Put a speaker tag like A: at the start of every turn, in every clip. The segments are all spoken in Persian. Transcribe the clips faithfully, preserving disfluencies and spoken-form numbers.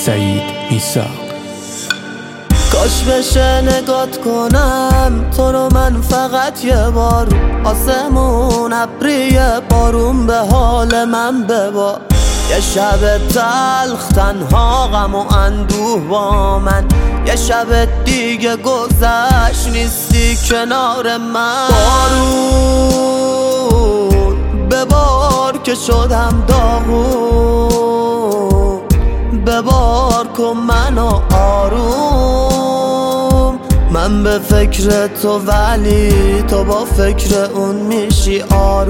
A: سعید میساق.
B: کاش بشه نگات کنم تو رو من فقط یه بار، آسمون ابری بارون به حال من ببار. یه شب تلخ تنها غم و اندوه با من، یه شب دیگه گذشت نیستی کنار من. بارون ببار که شدم داغون، ببار کن منو آروم. من به فکر تو ولی تو با فکر اون میشی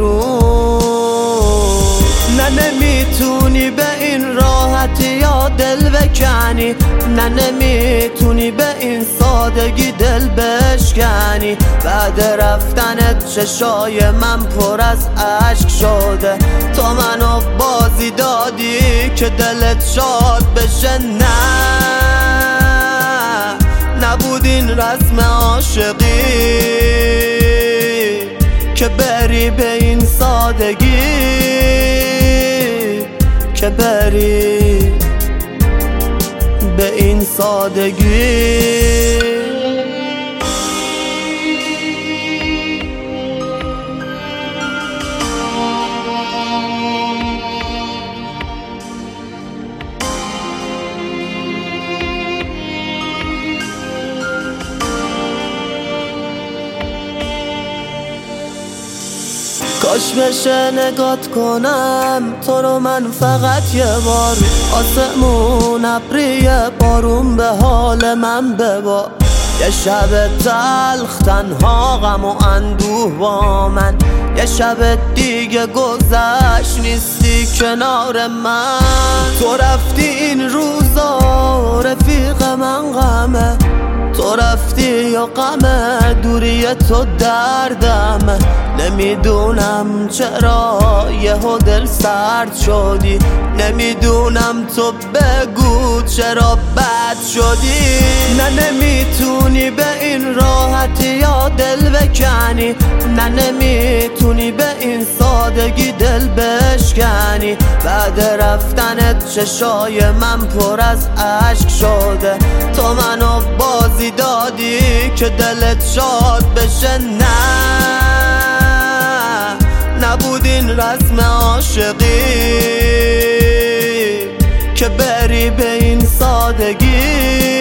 B: آروم. نه نمیتونی به این راحتی یا دل بکنی، نه نمیتونی به این سادگی دل بشکنی. بعد رفتنت چشای من پر از عشق شده، تو منو بازی دادی که دلت شاد بشه. نه نبود این رسم عاشقی که بری به این سادگی، که بری به این سادگی. کاش بشه نگات کنم تو رو من فقط یه بار، آسمون ابری بارون به حال من ببار. یه شب تلخ تنها غم و اندوه با من، یه شب دیگه گذشت نیستی کنار من. تو رفتی این روزا رفیق من غمه، تو رفتی یا غمه دوری تو دردمه. نمیدونم چرا یهو دل سرد شدی، نمیدونم تو بگو چرا بد شدی. نه نمیتونی به این راحتی یا دل بکنی، نه نمیتونی به این سادگی دل بشکنی. بعد رفتنت چشای من پر از عشق شده، تو منو بازی دادی که دلت شاد بشه. نه نبود این رسم عاشقی که بری به این سادگی،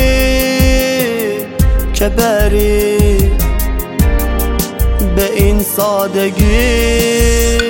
B: که بری به این سادگی.